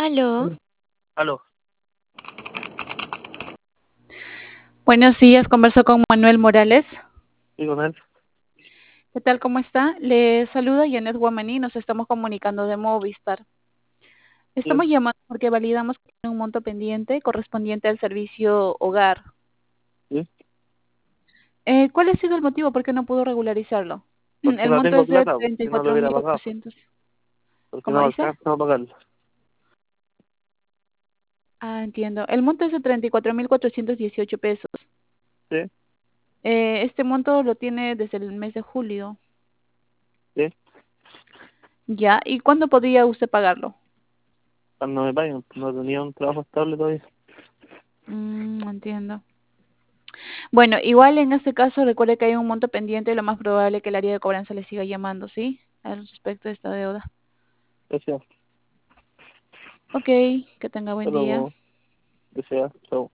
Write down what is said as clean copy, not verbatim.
Aló, Aló, Buenos días, converso con Manuel Morales. sí, con él. ¿Qué tal? ¿Cómo está? Le saluda Janet Guamaní, nos estamos comunicando de Movistar. Sí, Estamos llamando porque validamos que tiene un monto pendiente correspondiente al servicio hogar. sí. ¿Cuál ha sido el motivo por qué no pudo regularizarlo? Porque El no monto tengo es de plata, treinta y si no lo cuatro hubiera mil pagado, cuatrocientos. porque ¿Cómo no dice? alcanzo a pagarlo. Ah, entiendo. El monto es de 34.418 pesos. Sí, Este monto lo tiene desde el mes de julio. sí, ¿Ya? ¿Y cuándo podría usted pagarlo? cuando me paguen, no tenía un trabajo estable todavía. Entiendo. Bueno, igual en este caso recuerde que hay un monto pendiente y lo más probable es que el área de cobranza le siga llamando, ¿sí? Al respecto de esta deuda. Gracias, Ok, que tenga buen hasta día. luego, gracias, chao.